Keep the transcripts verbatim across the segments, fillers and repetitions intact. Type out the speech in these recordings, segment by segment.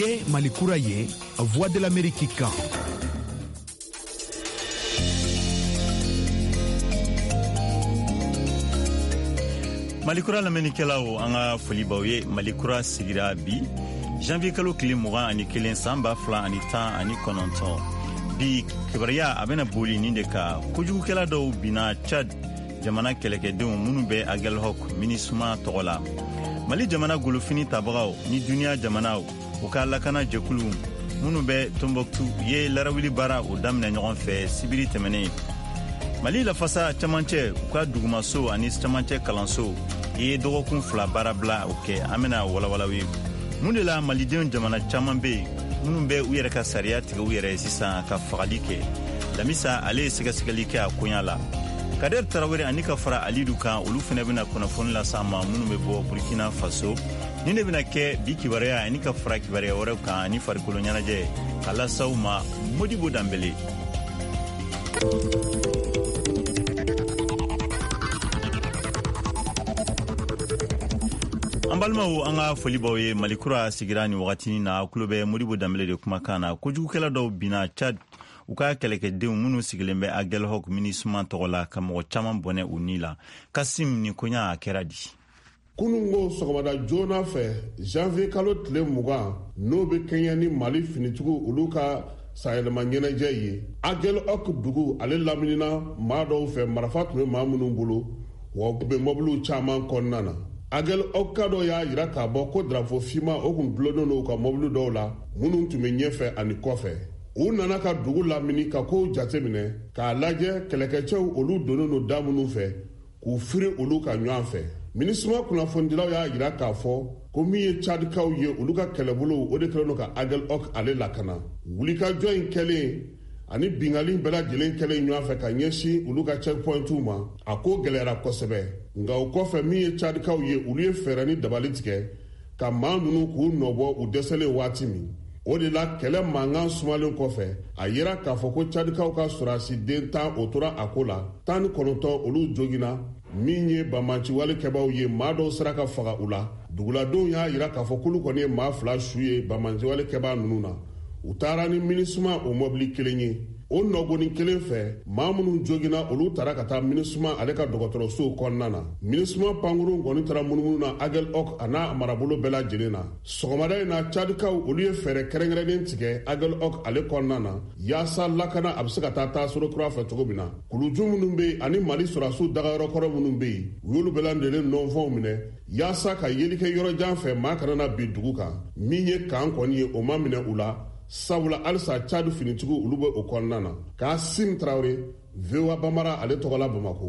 ye Mali kura ye Voix de l'Amérique kan. Malikura lamɛnnikɛlaw an ka foli b'aw ye. Malikura sigira bi janvier kalo tile mugan ani kelen san ba fila ani tan ani kɔnɔntɔn. Bi kibaruya a bɛna boli nin de ka kojugukɛla dɔw bina Chad jamana kɛlɛkɛdenw minnu bɛ Aguelhok MINUSMA tɔgɔ la. Mali jamana golofini tabagaw ni duniya jamanaw u ka lakana jɛkulu minnu bɛ Tombouctou ye larawili baara o daminɛ ɲɔgɔn fɛ sibiri tɛmɛnen. Mali lafasa camancɛ u ka dugumaso ani camancɛ kalanso ye dɔgɔkun fila baara bila o kɛ. An bɛna walawalaw ye. Mun de la malidenw jamana caman bɛ yen minnu bɛ u yɛrɛ ka sariya tigɛ u yɛrɛ sisan ka fagali kɛ. Lamisa ale ye sɛgɛsɛgɛli kɛ a koɲa la. Kader Tarawele ani ka fara Alidu kan olu fana bɛna kunnafoni lase an ma minnu bɛ bɔ Burkina Faso. Nin de bɛna kɛ bi kibaruya ani ka fara kibaruya wɛrɛw kan ani farikolo ɲɛnajɛ ka lasaw ma Modibo Dambele. An balimaw an ka foli b'aw ye. Malikura sigira ni wagati na kulo bɛ Modibo Dambele de kumakan na. Kojugukɛla dɔw bina Chad u ka kɛlɛkɛdenw minnu sigilen bɛ Aguelhok MINUSMA tɔgɔ la ka mɔgɔ caman bɔnɛ u ni la. Kasim ni koɲa a kɛra di. Kunungo sɔgɔmada joona fɛ janvier kalo tile mugan n'o bɛ kɛɲɛ ni Mali finitigiw olu ka sayɛlɛma ɲɛnajɛ ye. Aguelhok dugu ale laminina maa dɔw fɛ marifa tun bɛ maa minnu bolo wa u bɛ mɔbiliw caman kɔnɔna na. Aguelhok ka dɔ y'a jira k'a bɔ ko drapeau finman o kun dulonnen don u ka mɔbili dɔw la minnu tun bɛ ɲɛfɛ ani kɔfɛ. U nana ka dugu lamini ka kow jateminɛ k'a lajɛ kɛlɛkɛcɛw olu donnen don da minnu fɛ k'u firi olu ka ɲɔgɔn fɛ. MINUSMA kunnafonidilaw y'a jira k'a fɔ ko min ye Tchadikaw ye olu ka kɛlɛbolow o de kɛlen don ka Aguelhok ale lakana. Wulikajɔ in kɛlen ani bingali bɛɛ lajɛlen kɛlen ɲɔgɔn fɛ ka ɲɛsin olu ka checkpointiw ma a ko gɛlɛyara kosɛbɛ. Nka o kɔfɛ min ye Tchadikaw ye olu ye fɛɛrɛ ni dabali tigɛ ka maa ninnu k'u nɔbɔ u dɛsɛlen waati min. O de la kɛlɛ mankan sumalen kɔfɛ a yera k'a fɔ ko Tchadikaw ka sɔrasi den tan o tora a ko la tan ni kɔnɔntɔn olu jogina min ye bamanciwalikɛbaw ye maa dɔw sera ka faga u la. Duguladenw y'a yira k'a fɔ k'olu kɔni ye maa fila su ye bamanciwalikɛba ninnu na. U taara ni MINUSMA o mɔbili kelen ye. O nɔgɔnin kelen fɛ maa minnu jogina olu taara ka taa MINUSMA ale ka dɔgɔtɔrɔsow kɔnɔna na. MINUSMA pankuru kɔni taara munumunu na Aguelhok a n'a marabolo bɛɛ lajɛlen na. Sɔgɔmada in na Tchadikaw olu ye fɛɛrɛ kɛrɛnkɛrɛnnen tigɛ Aguelhok ale kɔnɔna na yaasa lakana a bɛ se ka taa taasolo kura fɛ cogo min na. Kuluju minnu bɛ yen ani Mali sɔrɔdasiw dagayɔrɔkɔrɔ minnu bɛ yen u y'olu bɛɛ lajɛlen nɔnfɛnw minɛ yaasa ka yelikɛ yɔrɔ jan fɛ maa kana na bin dugu kan. Min ye kan kɔni ye o ma minɛ u la. Sabula alisa Chad finitigiw olu bɛ o kɔnɔna na. Kasim Traoré, V O A Bambara ale tɔgɔ la Bamako.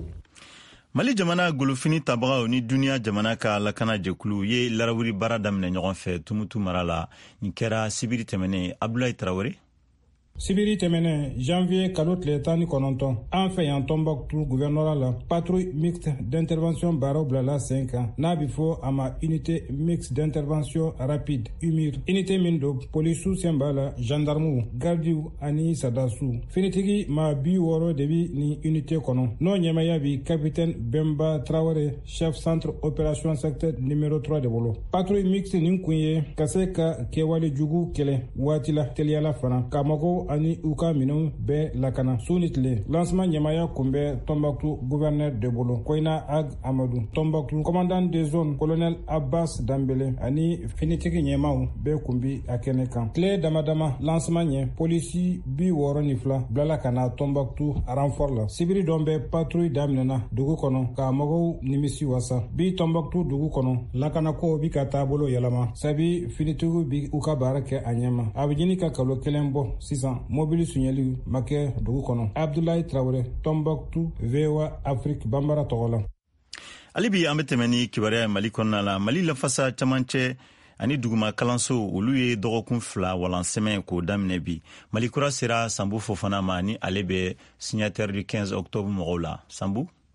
Mali jamana golofini tabagaw ni duniya jamana ka lakana jɛkulu ye larawili baara daminɛ ɲɔgɔn fɛ Tumutu mara la. Nin kɛra sibiri tɛmɛnen. Abdoulaye Traoré. Sibiri tɛmɛnen janvier kalo tile tan ni kɔnɔntɔn an fɛ yan Tombouctou gouvernorat la patrouille mixte d'intervention baaraw bilala sen kan n'a bɛ fɔ a ma unité mixte d'intervention rapide U M I R. Unité min don polisiw sen b'a la gendarmew gardiw ani sadasiw. Finitigi maa bi wɔɔrɔ de bi ni unité kɔnɔ n'o ɲɛmaya bi capitaine Bemba Traoré chef centre opération secteur numéro trois de bolo. Patrouille mixte nin kun ye ka se ka kɛwale jugu kɛlɛ waati la teliyala fana ka mago ani u ka minɛnw bɛɛ lakana su ni tile. Lancement ɲɛmaya kun bɛ Tombouctou gouverneur de bolo Koina Ag Amadou. Tombouctou commandant de zone colonel Abbas Dambele ani finitigi ɲɛmaw bɛɛ kun bi a kɛnɛ kan. Tile damadama lancement ɲɛ polisi bi wɔɔrɔ ni fila bilala ka na Tombouctou renfort la. Sibiri dɔn bɛ patrouille daminɛna dugu kɔnɔ ka mɔgɔw nimisi wasa. Bi Tombouctou dugu kɔnɔ lakanako bi ka taabolo yɛlɛma sabi finitigiw bi u ka baara kɛ a ɲɛma. A bɛ ɲini ka kalo kelen bɔ sisan mobili suɲɛli ma kɛ dugu kɔnɔ. Abdoulaye Traoré, Tombouctou, V O A Afrique, Bambara tɔgɔ la. Ali bi an bɛ tɛmɛ ni kibaruya Mali kɔnɔna la. Mali lafasa camancɛ ani duguma kalanso olu ye dɔgɔkun fila walansɛmɛ k'o daminɛ bi. Mali kura sera Sambu Fofana ma ni ale bɛ signature du quinze octobre mɔgɔw la. Sambu?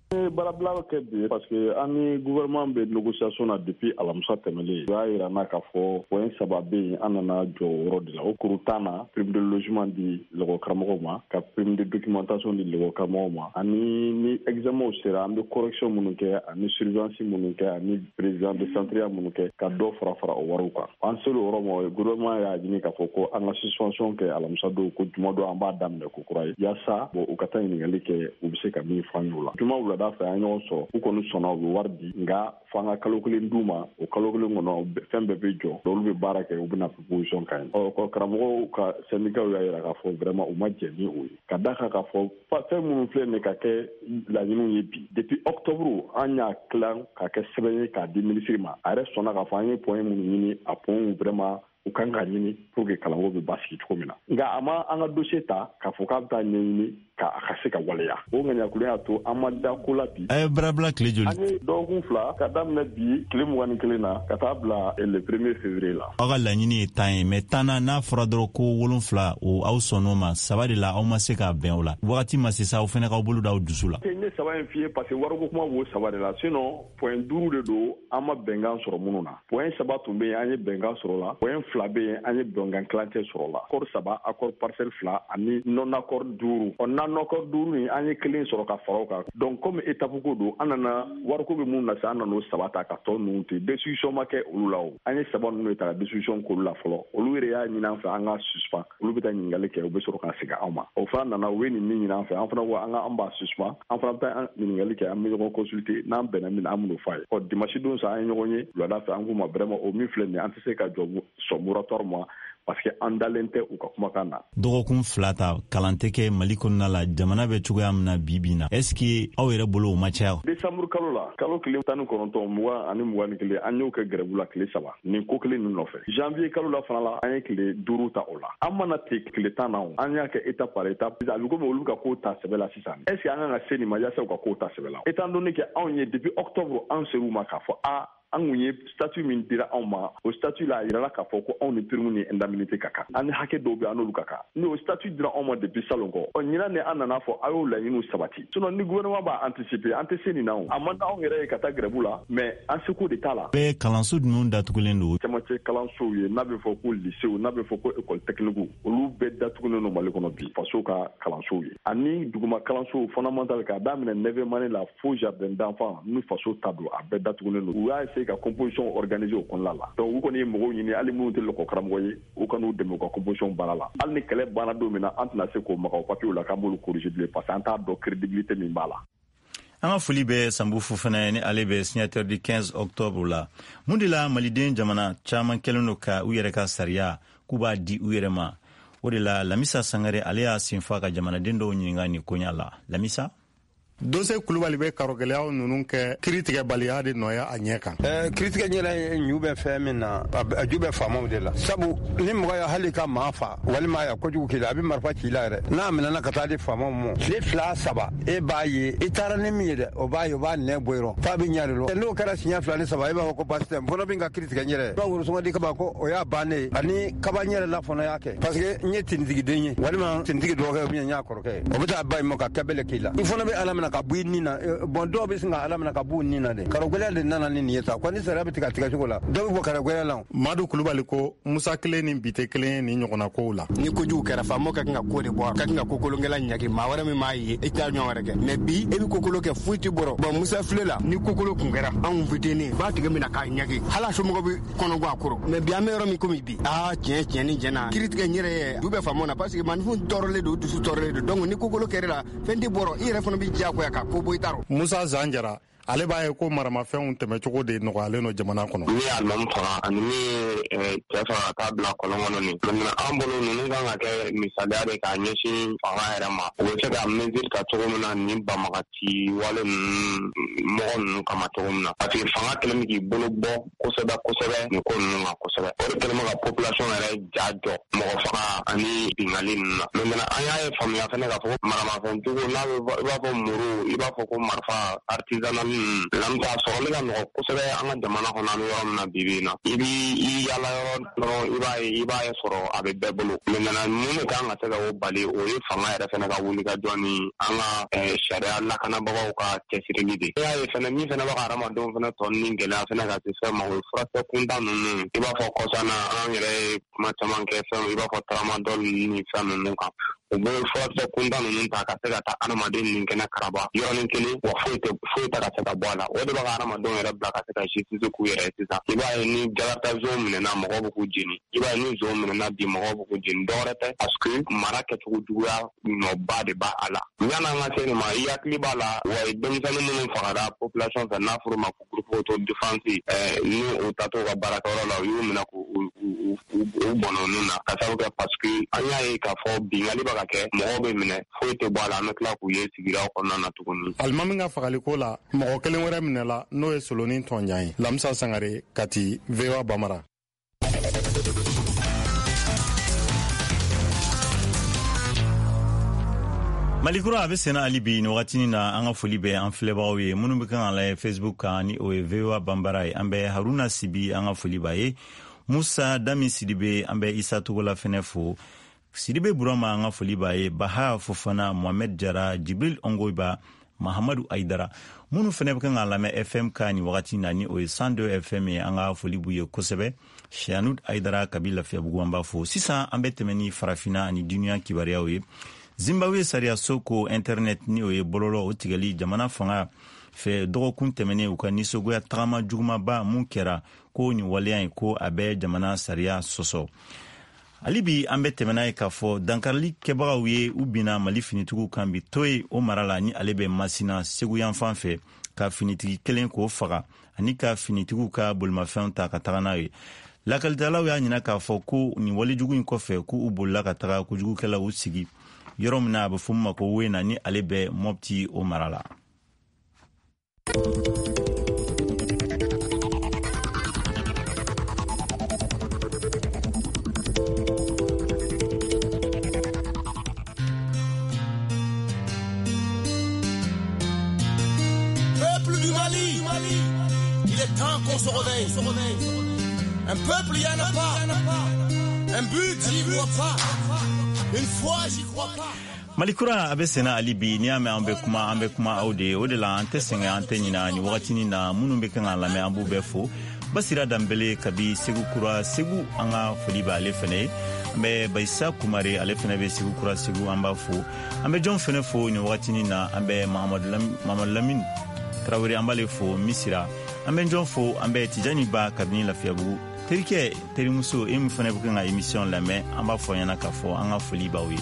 Barabla ke bi parce que ani gouvernement be négociation na depuis alamsa temeli ya ira na ka fo point sababe anana jo rodi la okurutana prime de logement di lego kramoma ka prime de documentation di lego kramoma ani ni examen sera am de correction munuke ani surveillance munuke ani président de centre munuke ka do fara fara o waruka en solo romo gouvernement ya jini ka fo ko an suspension ke alamsa do ko tuma do amba damne ko kurai ya sa bo ukata ni ngalike ubise ka mi fanyula tuma wula da fa anyo so ko nu sona wo wardi nga fanga kalokule nduma o kalokule ngono fembe bejo do lu be barake o bina proposition kan o ko kramo ka syndicat ya ira ka fo vraiment o majeni o ka daka ka fo fa fe mun fle ne ka ke la yinu yebi depuis octobre anya clan ka ke sebe ka di ministre ma are sona ka fa anyi point mun yini a point vraiment u kan ka ɲini pour que kalanko bɛ basigi cogo min na nka a ma an ka dossier ta k'a fɔ k'a bɛ taa ɲɛɲini ka a ka se ka waleya o ŋaniyakulen y'a to an ma da ko la bi. a ye barabila tile joli. an ye dɔgɔkun fila ka daminɛ bi tile mugan ni kelen na ka taa bila le premier février la. aw ka laɲini ye tan ye mais tan na n'a fɔra dɔrɔn ko wolonfila o aw sɔnn'o ma saba de la aw ma se k'a bɛn o la wagati ma se sa aw fana k'aw bolo da aw dusu la. n ye saba in f'i ye parce que wariko kuma b'o saba de la sinon point duuru de don an ma bɛnkan sɔrɔ minnu na point saba tun bɛ yen an ye bɛnkan sɔrɔ la point fila bɛ yen an ye bɛnkan kilancɛ sɔrɔ la accord saba accord parcelle fila ani non accord duuru o non accord duuru ni an ye kelen sɔrɔ ka fara o kan donc comme étape ko don an nana wariko bɛ mun na sisan an nana o saba ta ka tɔ ninnu to décision ma kɛ olu la o an ye saba ninnu ta ka décision k'olu la fɔlɔ olu yɛrɛ y'a ɲini an fɛ an ka suspend olu bɛ taa ɲininkali kɛ u bɛ sɔrɔ ka segin an ma o fana nana u ye nin min ɲini an fɛ an fana ko an ka an b'a suspend an fana bɛ taa ɲininkali kɛ an bɛ ɲɔgɔn consulter n'an bɛnna min na an b'o f'a ye ɔ dimanche don sa an ye ɲɔgɔn ye wulada fɛ an k'u ma vraiment o min filɛ nin ye an tɛ se ka jɔ sɔn moratoire ma parce que an dalen tɛ u ka kumakan na. dɔgɔkun fila ta kalan tɛ kɛ mali kɔnɔna la jamana bɛ cogoya min na bi bi na est ce que aw yɛrɛ bolo o ma caya. décembre kalo la kalo kelen tan ni kɔnɔntɔn mugan ani mugan ni kelen an y'o kɛ grève la tile saba nin ko kelen ninnu nɔfɛ janvier kalo la fana la an ye tile duuru ta o la an mana ten tile tan na an y'a kɛ étape par étape a bɛ komi olu ka ko ta sɛbɛ la sisan est ce que an kan ka se nin ma yaasa u ka ko ta sɛbɛ la étant donné que anw ye depuis octobre an ser'u ma k'a fɔ a an kun ye statut min dira anw ma o statut la a yirala k'a fɔ ko anw ni prime ni indemnité ka kan an ni hakɛ dɔw bɛ an n'olu ka kan ni o statut dira anw ma depuis salon kɔ ɔ ɲinan ne an nana fɔ a y'o laɲiniw sabati sinon ni gouvernement b'a anticiper an tɛ se nin na o a man di anw yɛrɛ ye ka taa grève la mais an seko de t'a la. bɛɛ kalanso ninnu datugulen don. cɛmancɛ kalansow ye n'a bɛ fɔ ko lycée n'a bɛ fɔ ko école technique olu bɛɛ datugulen don mali kɔnɔ bi faso ka kalansow ye ani duguma kalansow fondamental k'a daminɛ neuvième année la fo jardin d'enfant ni faso ta don a bɛɛ datugulen don u y'a ka composition organisée o kɔnɔna la donc u kɔni ye mɔgɔw ɲini hali minnu tɛ lɔkɔ karamɔgɔ ye u ka n'u dɛmɛ u ka composition baara la hali ni kɛlɛ banna don min na an tɛna se k'o maga o papier la k'an b'olu corriger bilen parce que an t'a dɔn crédibilité min b'a la. an ka foli bɛ sanbufu fana ni ale bɛ signature di quinze octobre la mun de la maliden jamana caman kɛlen don ka u yɛrɛ ka sariya k'u b'a di u yɛrɛ ma o de la lamisa sangare ale y'a senfa ka jamanaden dɔw ɲininka nin koɲa la lamisa. Dose Kulubali bɛ karogɛlɛyaw ninnu kɛ kiiritigɛbaliya de nɔya a ɲɛ kan. ɛɛ kiiritigɛ ɲɛna ɲu bɛ fɛn min na a ju bɛ faamaw de la sabu ni mɔgɔ ye hali ka maa fa walima a kojugu k'i la a bɛ marifa ci i la yɛrɛ n'a minɛna ka taa di faamaw ma tile fila saba e b'a ye i taara ni min ye dɛ o b'a ye o b'a nɛ bɔ yɔrɔ f'a bɛ ɲɛ de lɔ n'o kɛra siɲɛ fila ni saba e b'a fɔ ko baasi tɛ n fana bɛ ka kiiritigɛ ɲɛrɛ b'a worosɔngɔ di kaba ko o y'a bannen ani kaba ɲɛrɛ la fana y'a kɛ parce que n ye tintigiden ye walima tinitigi dɔgɔkɛ ou bien n y'a kɔrɔkɛ o bɛ taa ba in ma ka kɛbɛlɛ k'i la i fana bɛ ala minɛ ka bɔ i ni na bon dɔw bɛ sin ka ala minɛ ka b'u ni na de karogɛlɛya de nana ni nin ye sa ko ni sariya bɛ tigɛ tigɛ cogo la dɔw bɛ bɔ karogɛlɛya la. Madu Kulubali ko Musa kelen ni bi tɛ kelen ye nin ɲɔgɔnna kow la. ni kojugu kɛra faamaw ka kan ka ko de bɔ ka kan ka kokolonkɛla ɲagi maa wɛrɛ min m'a ye i t'a ɲɔgɔn wɛrɛ kɛ mais bi e bɛ kokolo kɛ foyi tɛ bɔrɔ bon Musa file la ni kokolo kun kɛra anw fitinin b'a tigɛ min na k'a ɲagi hali a somɔgɔw bɛ kɔnɔ bɔ a kɔrɔ mais bi an bɛ yɔrɔ min komi bi aa tiɲɛ tiɲɛ ni tiɲɛ na kiiritigɛ n yɛrɛ ye du bɛ faamaw na parce que maninfin tɔɔrɔlen don dusu tɔɔrɔlen don donc ni kokolo kɛra la fɛn tɛ bɔrɔ i yɛrɛ fana bɛ diyagoya ka ko bɔ i ta rɔ. Musa Zanjara ale b'a ye ko maramafɛnw tɛmɛcogo de nɔgɔyalen don jamana kɔnɔ. Ni y'a nɔn faga ani min cɛ faga ka taa bila kɔlɔn kɔnɔ nin maintenant an bolo ninnu kan ka kɛ misaliya de k'a ɲɛsin fanga yɛrɛ ma u bɛ se ka mesure ta cogo min na ni banbagati wale ninnu mɔgɔ ninnu kama cogo min na parce que fanga kɛlen bɛ k'i bolo bɔ kosɛbɛ kosɛbɛ nin ko ninnu kan kosɛbɛ o de kɛlen bɛ ka population yɛrɛ ja jɔ mɔgɔ faga ani bingali ninnu na maintenant an y'a ye faamuya fana k'a fɔ ko maramafɛntigiw n'a bɛ i b'a fɔ muru i b'a fɔ ko marifa artisanal ninnu lamta sɔrɔli ka nɔgɔ kosɛbɛ an ka jamana kɔnɔ an bɛ yɔrɔ min na bi bi in na i bi i yala yɔrɔ dɔrɔn i b'a ye i b'a ye sɔrɔ a bɛ bɛɛ bolo maintenant mun de kan ka se ka o bali o ye fanga yɛrɛ fana ka wuli ka jɔ ni an ka sariya lakanabagaw ka cɛsirili de i y'a ye fana min fana bɛ ka hadamadenw fana tɔ ni gɛlɛya fana ka se fɛn ma o ye furakisɛ kuntan ninnu i b'a fɔ kɔsana an yɛrɛ ye kuma caman kɛ fɛn i b'a fɔ tramadol ni fɛn ninnu kan u bɛ furakisɛ kuntan ninnu ta ka se ka taa adamaden nin kɛnɛ karaba yɔrɔnin kelen wa foyi tɛ foyi tɛ ka se ka bɔ a la o de bɛ ka adamadenw yɛrɛ bila ka se ka justice k'u yɛrɛ ye sisan i b'a ye ni jalata zone minɛna mɔgɔw bɛ k'u jeni i b'a ye ni zone minɛna bi mɔgɔw bɛ k'u jeni dɔwɛrɛ tɛ parce que mara kɛcogo juguya nɔba de b'a a la yan'an ka se nin ma i hakili b'a la wa denmisɛnnin minnu fagara population fɛ n'a fɔra o ma ko groupe auto défense ni o tatɔ ka baarakɛyɔrɔ la u y'u minɛ k'u u bɔnɔ ninnu na ka sababu kɛ parce que an y'a ye k'a fɔ bingali bɛ ka kɛ mɔgɔw bɛ minɛ foyi tɛ bɔ a la an bɛ tila k'u ye sigiraw kɔnɔna na tuguni. alimami ka fagaliko la mɔgɔ kelen wɛrɛ minɛla n'o ye solonin tɔnjan ye lamisa sangare kati V O A Bamara. Malikura a bɛ sɛnɛ hali bi nin wagatinin na an ka foli bɛ an filɛbagaw ye minnu bɛ kan ka lajɛ Facebook kan ni o ye V O A Bambara ye an bɛ Haruna Sibi an ka foli b'a ye Musa Dami Sidibe an bɛ Isa Togola fɛnɛ fo Sidibe Burama an ka foli b'a ye Baha Fofana Mohamed Jara Jibril Ongoiba Mahamadu Aidara minnu fɛnɛ bɛ kan ka lamɛn F M ka ni wagati na ni o ye one oh two F M ye an ka foli b'u ye kosɛbɛ Shanud Aidara Kabi Lafiyabugu an b'a fo sisan an bɛ tɛmɛ ni farafina ani duniya kibariyaw ye Zimbabwe sariya so ko internet ni o ye bololɔ o tigɛli jamana fanga fɛ dɔgɔkun tɛmɛnen u ka nisɔgoya tagama jugumaba mun kɛra ko ni waleya ye ko a bɛ jamana sariya sɔsɔ hali bi an bɛ tɛmɛna ye k'a fɔ dankarili kɛbagaw ye u bina Mali finitigiw kan bi to ye o mara la ni ale bɛ Masina Segu yanfan fɛ ka finitigi kelen k'o faga ani ka finitigiw ka bolimafɛnw ta ka taga n'a ye lakalitalaw y'a ɲina k'a fɔ ko ni walejugu in kɔfɛ k'u bolila ka taga kojugukɛlaw u sigi yɔrɔ min na a bɛ fɔ ma ko Wena ni ale bɛ Mopti o mara la. Peuple du Mali, il est temps qu'on se réveille. Un peuple, il n'y en a pas. Un but, j'y vois pas. Une fois, j'y crois pas. Malikura a bɛ sɛnɛ hali bi n'i y'a mɛn an bɛ kuma an bɛ kuma aw de o de la an tɛ sɛgɛn an tɛ ɲina nin wagatinin na minnu bɛ kan ka lamɛn an b'u bɛɛ fo Basira Danbele kabi Segu Kura Segu an ka foli bɛ ale fɛnɛ ye an bɛ Bayisa Kumare ale fɛnɛ bɛ Segu Kura Segu an b'a fo an bɛ jɔn fɛnɛ fo nin wagatinin na an bɛ Mahamadu Lamini Tarawele an b'ale fo Misira an bɛ jɔn fo an bɛ Tijani Ba kabini Lafiyabugu terikɛ terimuso e min fɛnɛ bɛ kan ka émission lamɛn an b'a fɔ ɲɛna k'a fɔ an ka foli b'aw ye.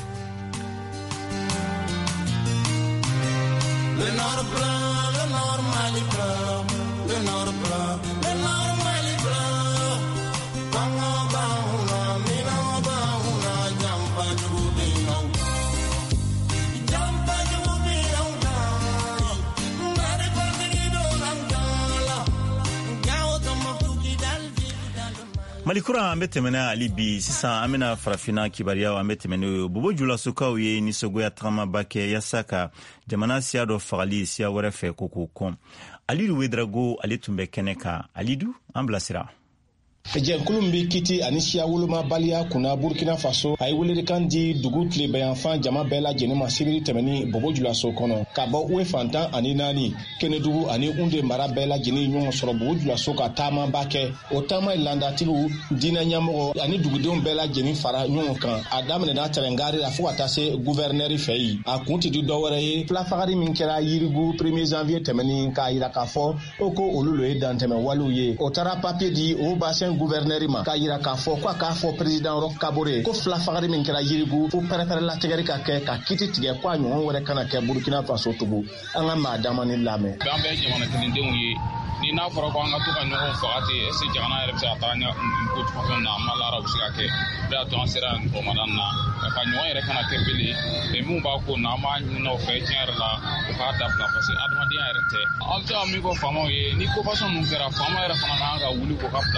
Le Nord blanc, le Nord Mali blanc, le Nord blanc, le Nord Mali blanc. Banga bauna, mina bauna, jampa jubina. Jampa jubina, mare partido langala. Gao tamafuki dalvi dalma. Malikura an bɛ tɛmɛna hali bi sisan an bɛna farafina kibariyaw an bɛ tɛmɛna Bobo Julasokaw ye nisɔgoya tagamaba kɛ yasa ka jamana siya dɔ fagali siya wɛrɛ fɛ ko k'o kɔn Alidu Wedrago ale tun bɛ kɛnɛ kan Alidu an bilasira. Jɛnkulu min bɛ kiti ani siya wolomabaliya kunna Burkina Faso a ye welelikan di dugu tilebayanfan jama bɛɛ lajɛlen ma sibiri tɛmɛni Bobo Julaso kɔnɔ ka bɔ Uwe Fantan ani naani Kɛnɛdugu ani Unde mara bɛɛ lajɛlen ɲɔgɔn sɔrɔ Bobo Julaso ka taamaba kɛ o taama ye landatigiw diinɛ ɲɛmɔgɔ ani dugudenw bɛɛ lajɛlen fara ɲɔgɔn kan a daminɛna Tɛrɛngari la fo ka taa se gouverneur fɛ yen a kun tɛ di dɔwɛrɛ ye filafagari min kɛra Yirigu premier janvier tɛmɛni k'a yira k'a fɔ o ko olu le ye dantɛmɛ waliw ye o taara papier di o bassin gouverneur ma k'a yira k'a fɔ k'a k'a fɔ président Roch Kabore ko filafagari min kɛra Yirigu fo pɛrɛpɛrɛ latigɛri ka kɛ ka kiti tigɛ k'a ɲɔgɔn wɛrɛ kana kɛ Burkina Faso tugun an ka maa dama ni lamɛn. An bɛ jamana kelendenw ye ni n'a fɔra ko an ka to ka ɲɔgɔn faga ten est ce que jamana yɛrɛ bɛ se ka taa ɲɛ ko fɛn na ma lara bɛ se ka kɛ o de y'a to an sera nin bɔmadan na ka ɲɔgɔn yɛrɛ kana kɛ bele mun b'a ko na an b'a ɲini o fɛ tiɲɛ yɛrɛ la o k'a dabila parce que adamadenya yɛrɛ tɛ an bɛ se ka min fɔ faamaw ye ni ko fasɔn ninnu kɛra faama yɛrɛ fana n'an ka wuli k'o ka place yɛrɛ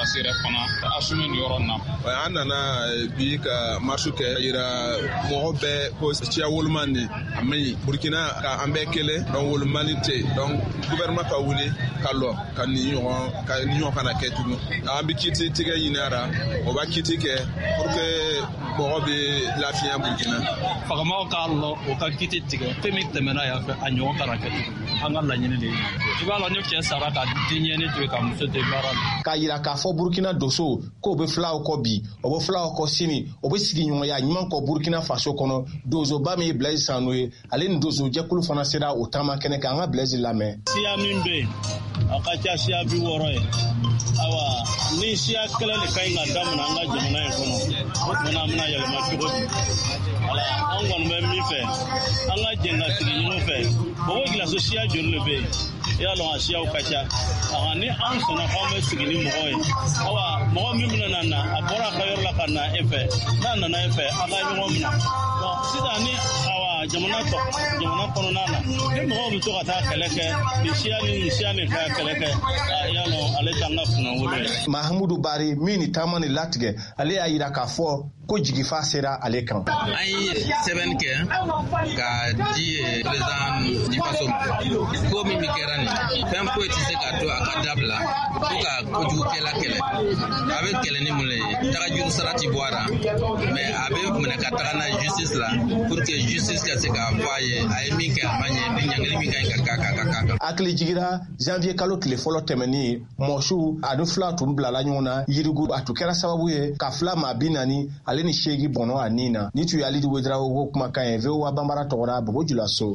fana assume nin yɔrɔ na. An nana bi ka marche kɛ yira mɔgɔ bɛɛ ko siya woloma ni a maɲi Burkina ka an bɛɛ kelen donc wolomali tɛ donc gouvernement ka wuli ka lɔ ka nin ɲɔgɔn ka nin ɲɔgɔn kana kɛ tugun an bɛ kiti tigɛ ɲini ara o b'a kiti kɛ pour que mɔgɔ bɛ lafiya Burkina. Fagamaw k'a lɔ o ka kiti tigɛ fɛn min tɛmɛna yan fɛ a ɲɔgɔn kana kɛ tugun an ka laɲini de ye i b'a lɔ ni cɛ sara ka den ɲɛni to yen ka muso to yen baara la. K'a yira k'a fɔ Burkina doso k'o bɛ filaw kɔ bi o bɛ filaw kɔ sini o bɛ sigi ɲɔgɔnya ɲuman kɔ Burkina Faso kɔnɔ dozoba min ye Blaise Sano ye ale ni dozo jɛkulu fana sera o taama kɛnɛ kan an ka Blaise lamɛn. Siya min bɛ yen a ka ca siya bi wɔɔrɔ ye awa ni siya kɛlɛ de ka ɲi ka daminɛ an ka jamana in kɔnɔ o tuma an bɛna yɛlɛma cogo di ala an kɔni bɛ min fɛ an ka jɛn ka sigi ɲɔgɔn fɛ mɔgɔ gilaso siya joli de bɛ yen i y'a dɔn a siyaw ka ca awa ni an sɔnna k'an bɛ sigi ni mɔgɔ ye awa mɔgɔ min bɛna na a bɔra a ka yɔrɔ la ka na e fɛ n'a nana e fɛ a ka ɲɔgɔn minɛ bon sisan ni awa jamana tɔ jamana kɔnɔna na ni mɔgɔw bɛ to ka taa kɛlɛ kɛ ni siya ni ni siya ni ka kɛlɛ kɛ i y'a dɔn ale t'an ka kunnawolo ye. Mahamudu Bari min ni taama ni latigɛ ale y'a yira k'a fɔ ko jigifa sera ale kan. An ye sɛbɛnni kɛ ka di président di faso ma ko min kɛra nin fɛn foyi tɛ se ka to a ka dabila fo ka kojugukɛla kɛlɛ a bɛ kɛlɛ ni mun ye tagajuru sara ti bɔ a la mais a bɛ minɛ ka taga n'a justice la pour que justice ka se k'a fɔ a ye a ye min kɛ a ma ɲɛ ni ɲangili min ka ɲi ka k'a kan ka k'a kan. Hakili jigira janvier kalo tile fɔlɔ tɛmɛni mɔsiw ani fila tun bilala ɲɔgɔn na yirigu a tun kɛra sababu ye ka fila maa bi naani ale ni seegi bɔnɔ a nin na ni tun ye Alidi Wederawo ko kumakan ye V O A Banbara tɔgɔra Bobo Julaso.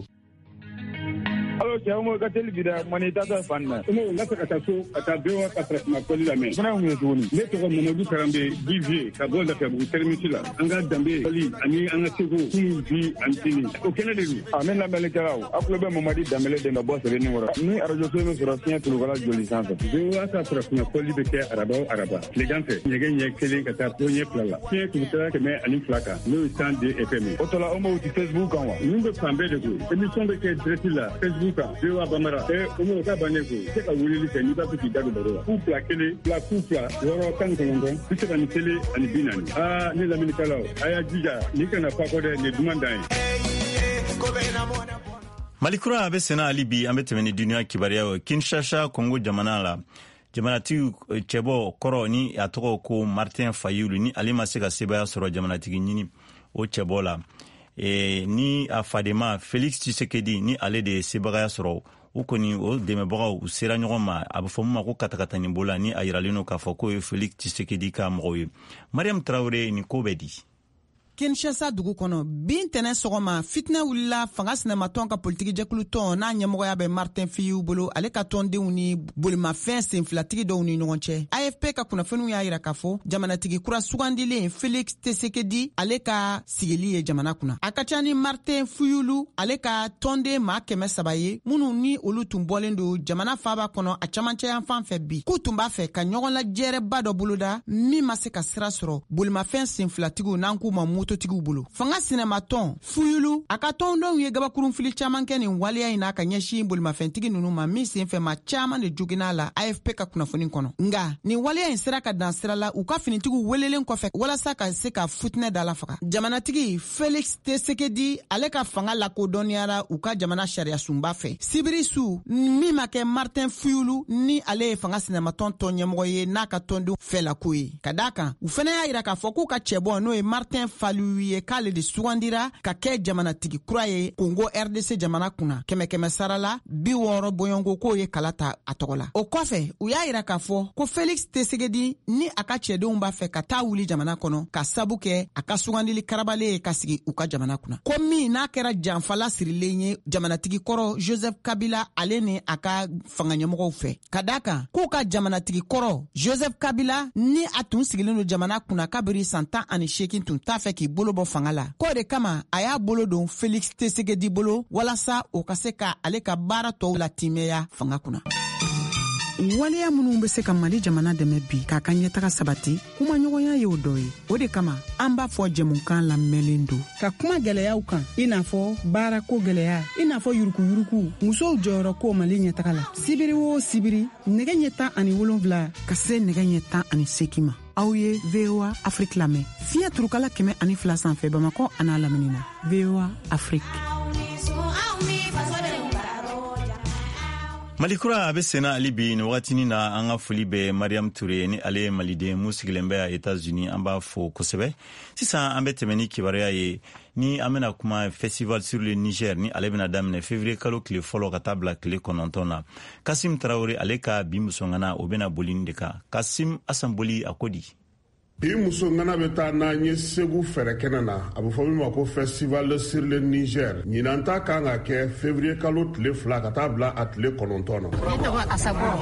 Alo cɛ mo ka teli bi da mani tata fan na mo la ka taa so ka taa V O A ka traitement poli la mais fana mun ye tuguni ne tɔgɔ Mamadou Karambe Divier ka bɔ Lafiyabugu terminus la an ka danbe poli ani an ka seko kun bi antini o kɛnɛ de don a min lamɛnnikɛlaw a kulo bɛ Mamadi Dambele de ka bɔ sɛbɛnni kɔrɔ ni radio so min sɔrɔ fiɲɛ tulukala joli sanfɛ V O A ka traitement poli bɛ kɛ araba o araba tilegan fɛ ɲɛgɛn ɲɛ kelen ka taa fo ɲɛ fila la fiɲɛ tulukala kɛmɛ ani fila kan n'o ye cent deux F M o tɔla o m'o ti Facebook kan wa ninnu bɛ fan bɛɛ de ko émission bɛ kɛ direct la Facebook kan V O A Banbara ɛ o m'o ka bannen ko se ka weleli kɛ n'i b'a fɛ k'i da don baro la ku fila kelen fila ku fila wɔɔrɔ tan ni kɔnɔntɔn bi saba ni kelen ani bi naani aa ne lamɛnnikɛlaw a y'a jija ni kana fa kɔ dɛ nin duman dan ye. Malikura a bɛ sɛnɛ hali bi an bɛ tɛmɛ ni duniya kibaruyaw Kinshasa Congo jamana la jamanatigi cɛbɔ kɔrɔ ni a tɔgɔ ko Martin Fayulu ni ale ma se ka sebaya sɔrɔ jamanatigi ɲini o cɛbɔ la e, ni a fadema Felix Tshisekedi ni ale de sebagaya sɔrɔ u kɔni o dɛmɛbagaw u sera ɲɔgɔn ma a bɛ fɔ mun ma ko katakatani bola ni a yiralen no k'a fɔ k'o ye Felix Tshisekedi ka mɔgɔw ye. Mariam Traoré ni ko bɛ di. Kinshasa dugu kɔnɔ bin tɛnɛ sɔgɔma fitinɛ wulila fanga sinɛmatɔn ka politiki jɛkulu tɔn n'a ɲɛmɔgɔya bɛ Martin Fayulu bolo ale ka tɔndenw ni bolimafɛn senfilatigi dɔw ni ɲɔgɔn cɛ. A F P ka kunnafoniw y'a yira k'a fɔ jamanatigi kura sugandilen Felix Tshisekedi ale ka sigili ye jamana kunna. A ka ca ni Martin Fayulu ale ka tɔnden maa kɛmɛ saba ye minnu ni olu tun bɔlen don jamana faaba kɔnɔ a camancɛ yan fan fɛ bi k'u tun b'a fɛ ka ɲɔgɔn lajɛrɛba dɔ boloda min ma se ka sira sɔrɔ bolimafɛn senfilatigiw n'an k'u ma mototigiw bolo. Fanga sinɛmatɔn Fayulu a ka tɔndenw ye gabakurunfili caman kɛ nin waleya in n'a ka ɲɛsin bolimafɛntigi ninnu ma min senfɛ ma caman de jogin'a la A F P ka kunnafoni kɔnɔ. Nga nin waleya in sera ka dan sira la u ka finitigiw welelen kɔfɛ walasa ka se ka futinɛ dala faga. Jamanatigi Felix Tshisekedi ale ka fanga lakodɔnniyara u ka jamana sariya sunba fɛ. Sibiri su min ma kɛ Martin Fayulu ni ale ye fanga sinɛmatɔn tɔn ɲɛmɔgɔ ye n'a ka tɔndenw fɛlako ye. Ka d'a kan u fana y'a yira k'a fɔ k'u ka cɛbɔ n'o ye Martin Fayulu ye k'ale de sugandira ka kɛ jamanatigi kura ye Congo R D C jamana kunna kɛmɛ kɛmɛ sara la bi wɔɔrɔ bɔɲɔngo k'o ye kala ta a tɔgɔ la. O kɔfɛ u y'a yira k'a fɔ ko Felix Tshisekedi ni a ka cɛdenw b'a fɛ ka taa wuli jamana kɔnɔ ka sabu kɛ a ka sugandili karabalen ye ka sigi u ka jamana kunna. Ko min n'a kɛra janfala sirilen ye jamanatigi kɔrɔ Joseph Kabila ale ni a ka fanga ɲɛmɔgɔw fɛ. Ka d'a kan k'u ka jamanatigi kɔrɔ Joseph Kabila ni a tun sigilen don jamana kunna kabiri san tan ani seegin tun t'a fɛ k'i bolo bɔ fanga la. K'o de kama a y'a bolo don Felix Tshisekedi bolo walasa o ka se ka ale ka baara tɔw latimeya fanga kunna. waleya minnu be se ka Mali jamana dɛmɛ bi k'a ka ɲɛtaga sabati kumaɲɔgɔnya y'o dɔ ye. O de kama an b'a fɔ jɛmukan lamɛnlen don ka kuma gwɛlɛyaw kan i n'a fɔ baarako gwɛlɛya, i n'a fɔ yurukuyuruku, musow jɔyɔrɔko Mali ɲɛtaga la. Sibiri o sibiri nɛgɛ ɲɛ tan ani wolonwula ka se nɛgɛ ɲɛ tan ani seegin ma. Aw ye V O A Afrique lamɛn fiɲɛ turukala kɛmɛ ani fila sanfɛ Bamakɔ an'a lamini na. V O A Afrique. Malikura a be sena ali bi ni wagatini na an ka foli bɛ Mariam Touré ni ale ye maliden mun sigilen bɛ États-Unis an b'a fo kosɛbɛ. Sisan an bɛ tɛmɛ ni kibaruya ye ni an bɛna kuma Festival sur le Niger ni ale bɛna daminɛ février kalo tile fɔlɔ ka taa bila tile kɔnɔntɔn na. Kasim Traoré ale ka bi musongana o bɛna boli nin de kan. Kasim Asan Boli a ko di. Bi musongana bɛ taa n'an ye Segu fɛrɛ kɛnɛ na a bɛ fɔ min ma ko Festival sur le Niger ɲinan ta kan ka kɛ février kalo tile fila ka taa bila a tile kɔnɔntɔn na. Ne tɔgɔ Asabɔ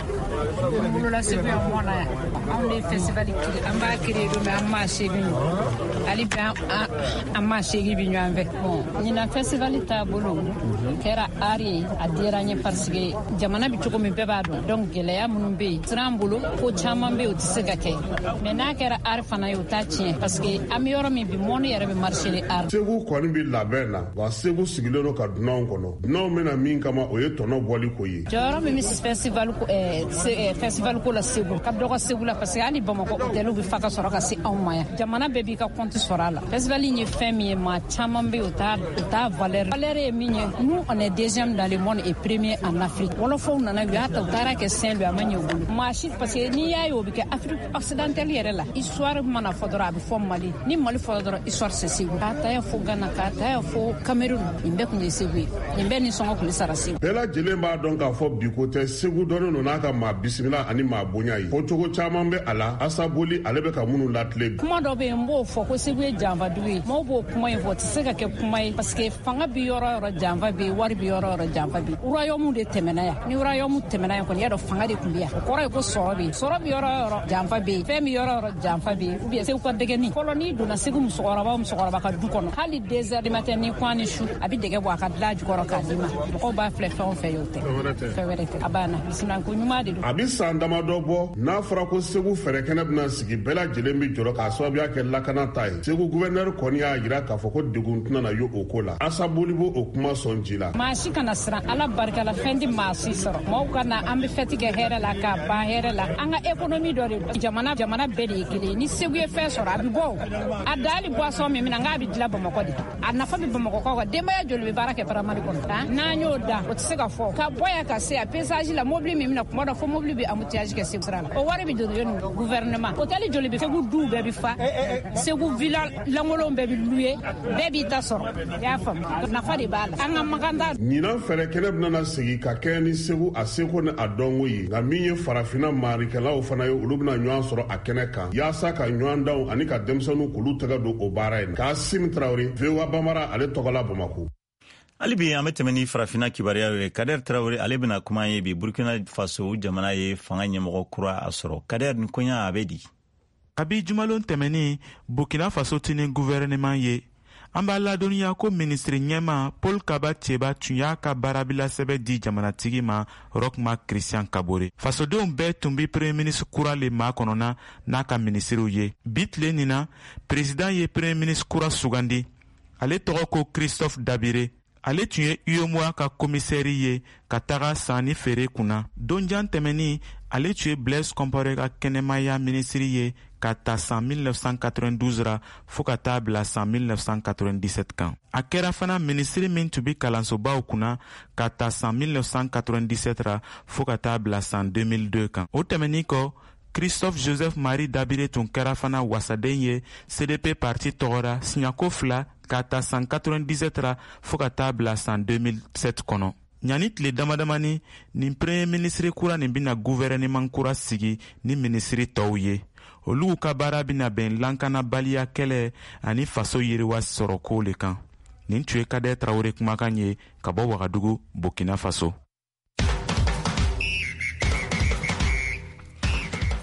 n bolola Segu yan mɔna yan anw de festival kiri an b'a kiri don mɛ an m'a seegin hali bi an m'a seegin bi ɲɔgɔn fɛ. Bon ɲinan festival t'a bolo kɛra art ye a diyara n ye parce que jamana bɛ cogo min bɛɛ b'a dɔn donc gɛlɛya minnu bɛ yen siran bolo ko caman bɛ yen o tɛ se ka kɛ mais n'a kɛra art fana ye o t'a tiɲɛ parce que an bɛ yɔrɔ min bi mɔni yɛrɛ bɛ marché ni art. Segu kɔni bɛ labɛn na wa Segu sigilen don ka dunanw kɔnɔ dunanw bɛna min kama o ye tɔnɔ bɔli ko ye. Jɔyɔrɔ min bɛ festival ko ɛɛ festival ko la Segu ka dɔgɔ Segu la parce que hali Bamakɔ hôtel bɛ fa ka sɔrɔ ka se anw ma yan jamana bɛɛ b'i ka compte sɔrɔ a la. Festival in ye fɛn min ye maa caman bɛ yen o t'a o t'a valeur valeur ye min ye nous on est deuxième dans le monde et premier en Afrique. Wolofaw nana u y'a ta u taara kɛ Saint-Louis a ma ɲɛ u bolo maa si parce que n'i y'a ye o bɛ kɛ Afrique occidentale yɛrɛ la histoire mana fɔ dɔrɔn a bɛ fɔ Mali ni Mali fɔra dɔrɔn histoire c'est Segu k'a ta yan fo Ghana k'a ta yan fo Cameroun nin bɛɛ tun ye Segu ye nin bɛɛ nisɔngɔ tun bɛ sara Segu. Bɛɛ lajɛlen b'a dɔn k'a fɔ bi ko tɛ Segu dɔnnen don n'a ka maa bisimila ani maa bonya ye fɔcogo caman bɛ a la Asa Boli ale bɛ ka minnu latilen. Kuma dɔ bɛ yen n b'o fɔ ko Segu ye janfadugu ye maaw b'o kuma in fɔ o tɛ se ka kɛ kuma ye parce que fanga bɛ yɔrɔ o yɔrɔ janfa bɛ yen wari bɛ yɔrɔ o yɔrɔ janfa bɛ yen royaume de tɛmɛna yan ni royaume tɛmɛna yan kɔni y'a dɔn fanga de tun bɛ yan o kɔrɔ ye ko sɔrɔ bɛ yen sɔrɔ bɛ yɔrɔ o yɔrɔ janfa bɛ yen fɛn bɛ yɔrɔ o yɔrɔ janfa bɛ yen ou bien Segu ka dɛgɛni fɔlɔ n'i donna Segu musokɔrɔba musokɔrɔba ka du kɔnɔ hali deux heures du matin ni kwan ni su a bɛ dɛgɛ bɔ a ka dilan jukɔrɔ k'a d'i ma mɔgɔw b'a filɛ fɛn o fɛn ye o tɛ fɛn wɛrɛ tɛ a banna bisimila ko ɲuman de don. A bɛ san damadɔ bɔ n'a fɔra ko Segu fɛrɛkɛnɛ bɛna sigi bɛɛ lajɛlen bɛ jɔrɔ k'a sababuya kɛ lakana ta ye Segu gouverneur kɔni y'a jira k'a fɔ ko degun tɛna na ye o ko la Asa Boli b'o o kuma sɔn ji la. Maa si kana siran Ala barika la fɛn tɛ maa si sɔrɔ maaw ka na an bɛ fɛti kɛ hɛrɛ la k'a ban hɛrɛ la an ka économie dɔ de don jamana jamana bɛɛ de ye kelen ye ni Segu ye fɛn sɔrɔ a bɛ bɔ a da hali boisson min mina n k'a bɛ dilan Bamakɔ de a nafa bɛ Bamakɔ kan denbaya joli bɛ baara kɛ Paramali kɔnɔ n'an y'o da o tɛ se ka fɔ ka bɔ yan ka se a pesage la mobili min mina kuma dɔ fo mobili bɛ embouteillage kɛ Segu sira la o wari bɛ don yen gouvernement hôtel joli bɛ Segu duw bɛɛ bɛ fa Segu villa langolonw bɛɛ bɛ louer bɛɛ b'i ta sɔrɔ i y'a faamu nafa de b'a la an ka maganda. Ɲinan fɛrɛkɛnɛ bɛna sigi ka kɛ ni Segu a seko ni a dɔnko ye nka min ye farafinna maarikɛlaw fana ye olu bɛna ɲɔgɔn sɔrɔ a kɛnɛ kan yaasa ka ɲɔgɔn daw ani ka denmisɛnninw k'olu tɛgɛ don o baara in Kasim Traoré V O A Bamara ale tɔgɔla Bamako. Ali bi an bɛ tɛmɛ ni farafina kibaruya ye Kader Traoré ale bɛna kuma ye bi Burkina Faso jamana ye fanga ɲɛmɔgɔ kura a sɔrɔ Kader ni koɲa a bɛ di. Kabi jumalon tɛmɛni Burkina Faso tini gouvernement ye an b'a ladɔnniya ko ministre ɲɛma Paul Kaba Ceba tun y'a ka baarabila sɛbɛn di jamanatigi ma Rochmark Christian Kabore. Fasodenw bɛɛ tun bi premier ministre kura le maa kɔnɔna n'a ka ministrew ye. Bi tile nin na président ye premier ministre kura sugandi ale tɔgɔ ko Christophe Dabire. Ale tun ye U E M O A ka commissaire ye ka taga sanni feere kunna. Donjan tɛmɛni ale tun ye Blaise Compaoré ka kɛnɛmaya ministre ye ka ta san mille neuf cent quatre-vingt-douze ra fo ka taa bila san mille neuf cent quatre-vingt-dix-sept kan. A kɛra fana ministre min tun bi kalansobaw kunna ka ta san mille neuf cent quatre-vingt-dix-sept ra fo ka taa bila san deux mille deux kan. O tɛmɛni kɔ Christophe Joseph Marie Dabire tun kɛra fana wasaden ye C D P parti tɔgɔra siɲako fila ka ta san quatre-vingt-dix-sept ra fo ka taa bila san deux mille sept kɔnɔ. Ɲani tile damadamani nin premier ministre kura nin bina gouvernement kura sigi ni ministre tɔw ye. Olu ka baara bina bɛn lankanabaliya kɛlɛ ani faso yiriwa sɔrɔ ko le kan. Nin tun ye Kader Traoré kumakan ye ka bɔ Wagadugu, Burkina Faso.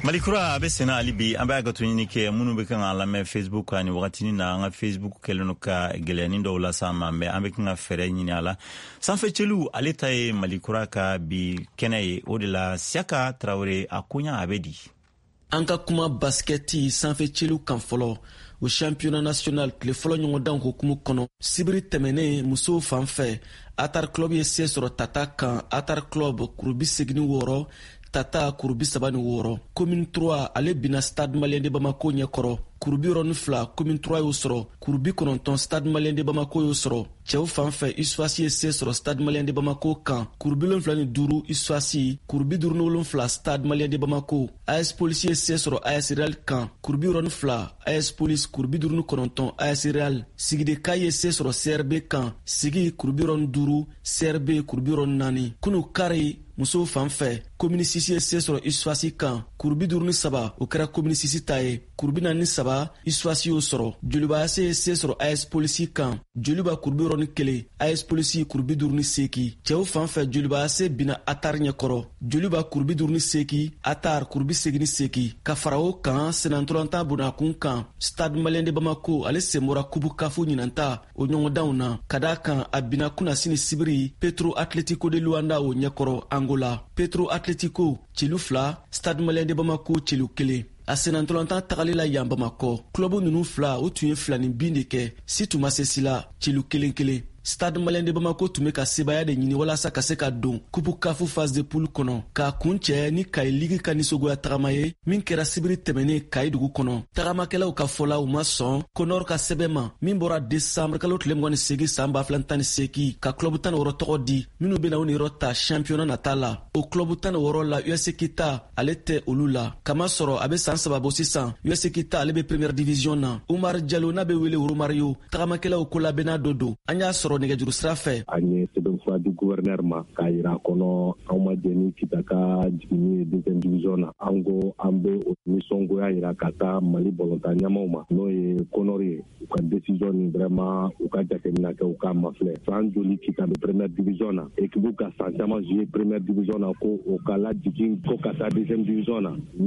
malikura abe sena alibi abe agato nyini ke munu be kan ala me Facebook ani wakati na nga Facebook keleno ka geleni ndo la sama me ambe kan fere nyini ala sanfe chelu aletaye malikura ka bi kenaye odela siaka Traoré akunya abedi anka kuma basketi sanfe chelu kan folo au championnat national le folo nyongo dan ko kumu kono sibiri temene muso fanfe atar club yese soro tata kan atar club kurubi segni woro tata kurubi sabani woro commune trois ale bina stade malien de Bamako nyekoro kurubi ron fla commune trois yo soro kurubi kononton stade malien de Bamako yo soro Tchao fanfe iswasi ese soro stade malien de Bamako kan kurubi lon fla ni duru iswasi kurubi duru no lon fla stade malien de Bamako A S Police ese soro A S Real kan kurubi ron fla A S Police kurubi duru no kononton A S Real sigide kaye ese soro C R B kan sigi kurubi ron duru C R B kurubi ron nani kunu kare muso fanfe commune sisi ese soro iswasi kan kurubi duru ni saba o kɛra commune sisi taye kurubi nani saba iswasi yo soro joliba ase ese soro A S Police kan joliba kurubi roni kele A S Police kurubi duru ni seki cɛw fanfɛ joliba ase bina atar ɲɛkɔrɔ joliba kurubi duru ni seki atar kurubi segini seki ka fara o kan senantolanta bonakun kan stade malien de Bamako ale sembora kubu kafu ɲinanta o ɲɔgɔndanw na ka da kan a bina kuna sini sibiri Petro Atletico de Luanda o ɲɛkɔrɔ Angola Petro Atletico cilu fila stade malien de Bamako cilu kelen a senantolanta tagali la yan Bamakɔ klubu nunu fila o tun ye filani bin de kɛ si tun ma se si la cilu kelen kelen stade malien de Bamako tun be ka sebaya de ɲini walasa ka se ka don kupu kafu phase de poule kɔnɔ k'a kun cɛ ni kayi ligi ka nisogoya tagama ye min kɛra sibiri tɛmɛnen kayi dugu kɔnɔ tagamakɛlaw ka fɔla u ma sɔn konɔr ka sɛbɛn ma min bɔra desanbre kalo tile mɔgɔ ni segi san ba fila tan ni seki ka klubu tan ni wɔɔrɔ tɔgɔ di minnu bena u niyɔrɔ ta championnat nata la o klubu tan ni wɔɔrɔ la U S Kita ale tɛ olu la kama sɔrɔ a be san saba bɔ sisan U S Kita ale be première division na Umar Diallo n'a be wele Romario tagamakɛlaw ko labɛnna dɔ don an y'a sɔrɔ nɛgɛjuru sira fɛ an ye sɛbɛnfura di gouverneur ma k'a yira kɔnɔ anw ma jɛ ni kita ka jiginni ye deuxième division na an ko an be o nisɔngoya yira ka taa Mali bɔlɔntan ɲɛmaw ma n'o ye kɔnɔr ye u ka décision ni vraiment u ka jateminɛ kɛ u ka mafilɛ san joli kita be première division na équipe ka san caman jouer première division na ko o ka lajigin ko ka taa deuxième division na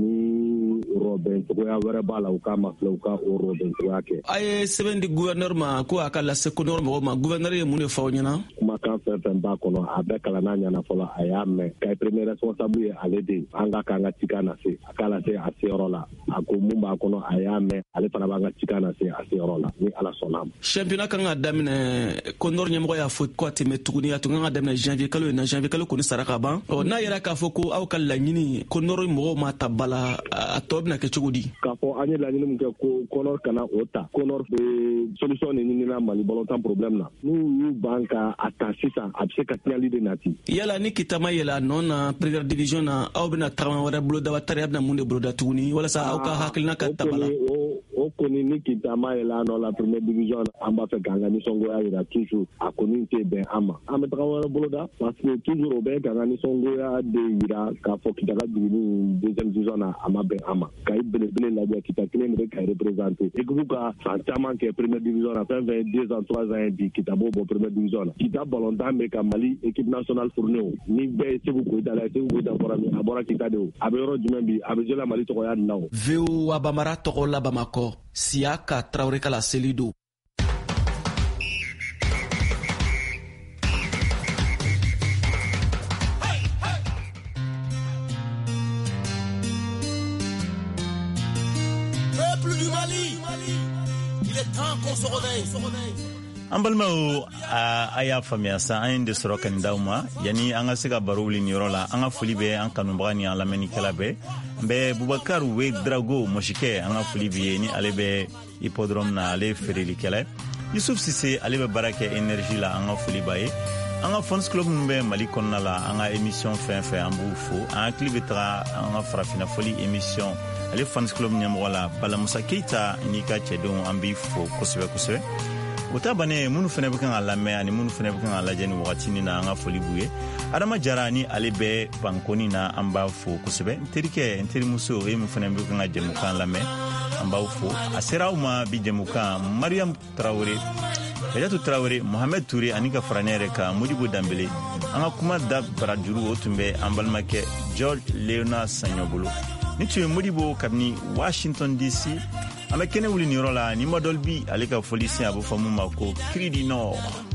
ni rɔbɛn cogoya wɛrɛ b'a la u ka mafilɛ u ka o rɔbɛn cogoya kɛ a ye sɛbɛn di gouverneur ma ko a ka lase kɔnɔr mɔgɔ ma gouverneur ye mun de fɔ aw ɲɛna kumakan fɛn fɛn b'a kɔnɔ a bɛɛ kalanna ɲɛna fɔlɔ a y'a mɛn ka premier responsable ye ale de an ka k'an ka cika na se a k'a lase a seyɔrɔ la a ko mun b'a kɔnɔ a y'a mɛn ale fana b'an ka cika na se a seyɔrɔ la ni ala sɔnna ma championnat kan ka daminɛ kɔnɔr ɲɛmɔgɔ y'a fɔ ko a tɛmɛ tuguni a tun kan ka daminɛ janvier kalo ye na janvier kalo kɔni sara ka ban ɔ n'a yɛrɛ k'a fɔ ko aw ka laɲini kɔnɔr mɔgɔw ma ta bala a tɔ bɛna kɛ cogo di k'a fɔ an ye laɲini min kɛ ko kɔnɔr kana o ta kɔnɔr be solution de ɲinina Mali bɔlɔntan problème na n'u y'u ban ka a ta sisan a be se ka tiɲali de nati yala ni kitama yɛlɛ nɔ na première division na aw bena tagama wɛrɛ boloda tariya bena mun de boloda tuguni walasa aw ka hakilina ka tabala o kɔni ni kitama yɛlɛ nɔ la première division na an b'a fɛ k'an ka nisɔngoya yira toujours a kɔni tɛ bɛn an ma an be taga wɛrɛ boloda parce que toujours o bɛ k'an ka nisɔngoya de yira k'a fɔ kita ka jigini deuxième division na a ma bɛn an ma kayi belebele lajɛ kita kelen de be kayi représenter équipe ka san caman kɛ première division na fɛn fɛn deux ans trois ans ye bi kita b'o bɔ première division na kita bɔlɔntan be ka Mali équipe nationale fourni o ni bɛɛ ye Segu Koyita la Segu Koyita bɔra min a bɔra kita de o a be yɔrɔ jumɛn bi a be jela Mali tɔgɔya nin na o V O A Bamara tɔgɔ la Bamakɔ Siaka Traoré ka la seli do Peuple du Mali, il est temps qu'on se réveille. an balimaw a y'a faamuya sa an ye de sɔrɔ ka nin d'aw ma yani an ka se ka baro wuli niyɔrɔ la an ka foli bɛ an kanubaga ni an lamɛnnikɛla bɛɛ n bɛ Bubakar we Drago mosikɛ an ka foli bi ye ni ale bɛ hippodrome na ale ye feerelikɛla Yusuf Sise ale bɛ baara kɛ énergie la an ka foli b'a ye an ka fans club minnu bɛ Mali kɔnɔna la an ka émission fɛn fɛn an b'u fo an hakili bɛ taga an ka farafinna foli émission ale fans club ɲɛmɔgɔ la Balamusa Keita n'i ka cɛdenw an b'i fo kosɛbɛ kosɛbɛ o ta bannen minnu fana bɛ kan ka lamɛn ani minnu fana bɛ kan ka lajɛ ni wagati ni na an ka foli b'u ye Adama Jara ni ale bɛ bankoni na an b'a fo kosɛbɛ n terikɛ n terimuso e min fana bɛ kan ka jɛmukan lamɛn an b'aw fo a sera aw ma bi jɛmukan Mariam Traoré Kajatu Traoré Mohamed Touré ani ka fara ne yɛrɛ kan Modibo Dambele an ka kuma da barajuru o tun bɛ an balimakɛ George Leona Sagnobolo ni tun ye Modibo kabini Washington D C an bɛ kɛnɛ wuli nin yɔrɔ la ni ma dɔl bi ale ka foli sen a bɛ fɔ mun ma ko Cri du Nord.